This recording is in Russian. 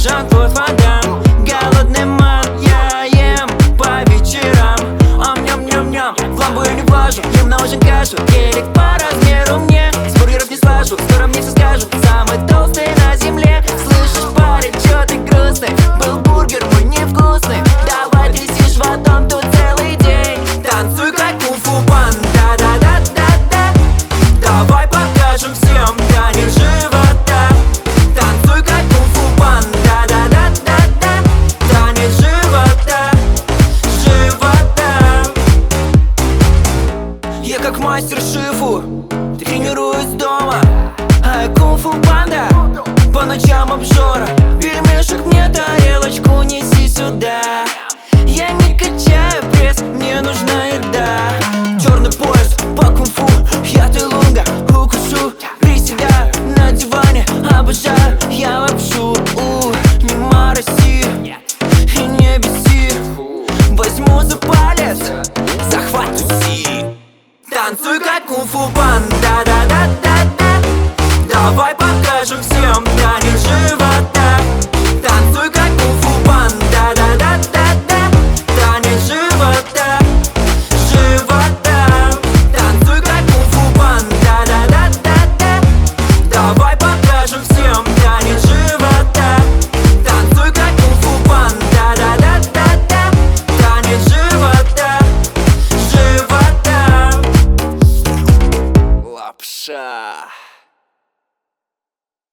Жан-Клод Ван Дамм. Голодный ман, я ем по вечерам. Ням-ням-ням, в ламбу я не влажу, ем на ужин кашу. Гелик по размеру мне, с бургеров не слажу. Скоро мне все скажут, самый толстый на земле. Слышишь, парень, чё ты грустный? Был бургер мой невкусный. Давай тряси животом тут целый день. Танцуй как кунг-фу панда, да-да-да-да. Давай покажем всем танец живота. Танцуй как кунг-фу панда, да-да-да-да. Танец живота, живота. Я как мастер шифу, тренируюсь дома. А я кунг-фу панда, по ночам обжора. Пельмешек мне тарелочку неси сюда. Я не качаю пресс, мне нужна еда. Черный пояс по кунг-фу, я Тайлунга, укушу. Приседаю на диване, обожаю я лапшу. Не мороси и не беси. Возьму за палец, захвату си. Танцуй как кунг-фу панда, да-да-да-да. Давай покажем всем танец живота. Танцуй как кунг-фу панда, да-да-да-да. Танец живота, живота. Танцуй как кунг-фу панда, да-да-да-да. Давай покажем всем танец живота. Танцуй как кунг-фу панда, да-да-да-да. Танец живота, живота. Лапша.